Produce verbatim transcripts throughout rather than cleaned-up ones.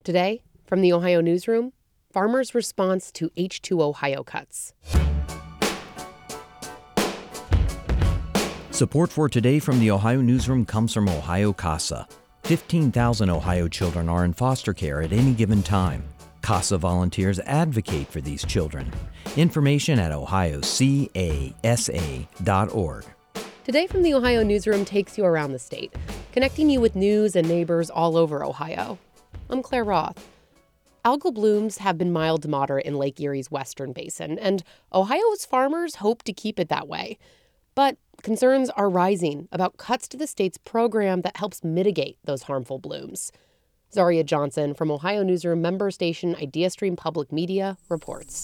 Today, from the Ohio Newsroom, farmers' response to H two Ohio cuts. Support for Today from the Ohio Newsroom comes from Ohio CASA. fifteen thousand Ohio children are in foster care at any given time. CASA volunteers advocate for these children. Information at ohio casa dot org. Today from the Ohio Newsroom takes you around the state, connecting you with news and neighbors all over Ohio. I'm Claire Roth. Algal blooms have been mild to moderate in Lake Erie's western basin, and Ohio's farmers hope to keep it that way. But concerns are rising about cuts to the state's program that helps mitigate those harmful blooms. Zaria Johnson from Ohio Newsroom member station IdeaStream Public Media reports.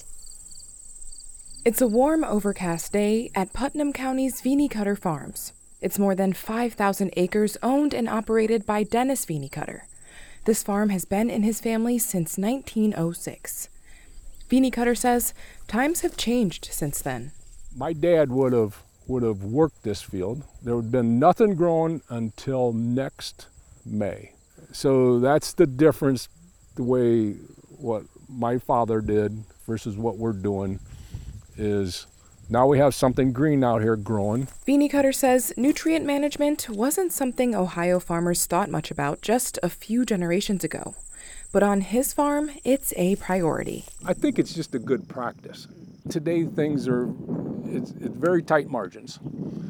It's a warm, overcast day at Putnam County's Veeney-Cutter Farms. It's more than five thousand acres owned and operated by Dennis Veeney-Cutter. This farm has been in his family since nineteen oh six. Veeney-Cutter says times have changed since then. My dad would have would have worked this field. There would have been nothing growing until next May. So that's the difference, the way what my father did versus what we're doing is now we have something green out here growing. Veeney-Cutter says nutrient management wasn't something Ohio farmers thought much about just a few generations ago. But on his farm, it's a priority. I think it's just a good practice. Today things are, it's, it's very tight margins.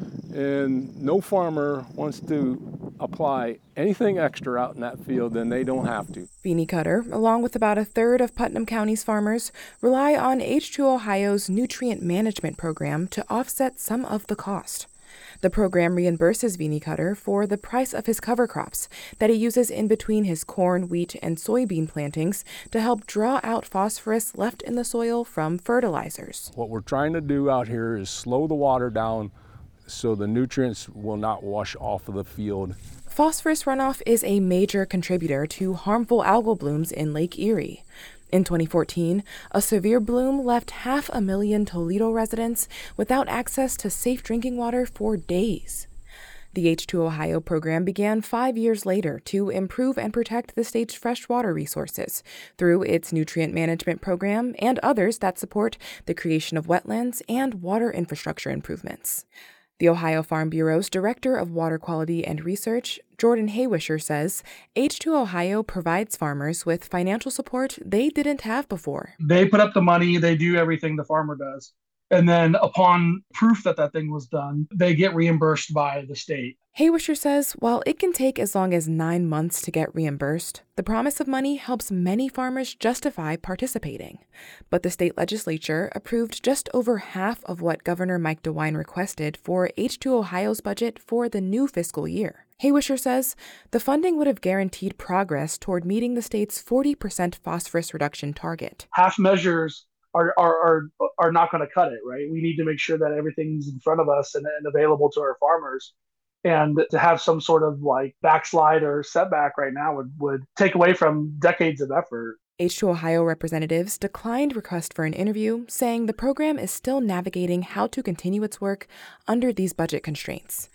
And no farmer wants to apply anything extra out in that field than they don't have to. Veeney-Cutter, along with about a third of Putnam County's farmers, rely on H two Ohio's nutrient management program to offset some of the cost. The program reimburses Veeney-Cutter for the price of his cover crops that he uses in between his corn, wheat, and soybean plantings to help draw out phosphorus left in the soil from fertilizers. What we're trying to do out here is slow the water down so the nutrients will not wash off of the field. Phosphorus runoff is a major contributor to harmful algal blooms in Lake Erie. In twenty fourteen, a severe bloom left half a million Toledo residents without access to safe drinking water for days. The H two Ohio program began five years later to improve and protect the state's freshwater resources through its nutrient management program and others that support the creation of wetlands and water infrastructure improvements. The Ohio Farm Bureau's Director of Water Quality and Research, Jordan Haywisher, says H two Ohio provides farmers with financial support they didn't have before. They put up the money, they do everything the farmer does. And then upon proof that that thing was done, they get reimbursed by the state. Haywisher says while it can take as long as nine months to get reimbursed, the promise of money helps many farmers justify participating. But the state legislature approved just over half of what Governor Mike DeWine requested for H two Ohio's budget for the new fiscal year. Haywisher says the funding would have guaranteed progress toward meeting the state's forty percent phosphorus reduction target. Half measures are are are, are not going to cut it, right? We need to make sure that everything's in front of us and, and available to our farmers. And to have some sort of like backslide or setback right now would, would take away from decades of effort. H two Ohio representatives declined request for an interview, saying the program is still navigating how to continue its work under these budget constraints.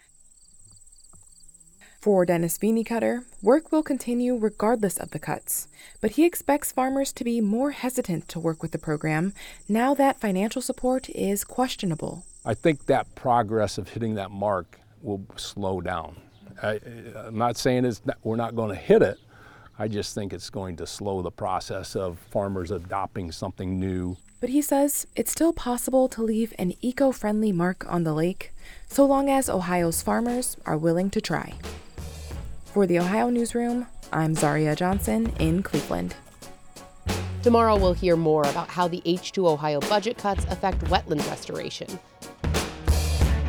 For Dennis Veeney-Cutter, work will continue regardless of the cuts, but he expects farmers to be more hesitant to work with the program now that financial support is questionable. I think that progress of hitting that mark will slow down. I, I'm not saying it's not, we're not going to hit it. I just think it's going to slow the process of farmers adopting something new. But he says it's still possible to leave an eco-friendly mark on the lake, so long as Ohio's farmers are willing to try. For the Ohio Newsroom, I'm Zaria Johnson in Cleveland. Tomorrow we'll hear more about how the H two Ohio budget cuts affect wetlands restoration.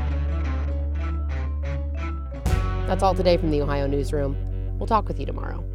That's all today from the Ohio Newsroom. We'll talk with you tomorrow.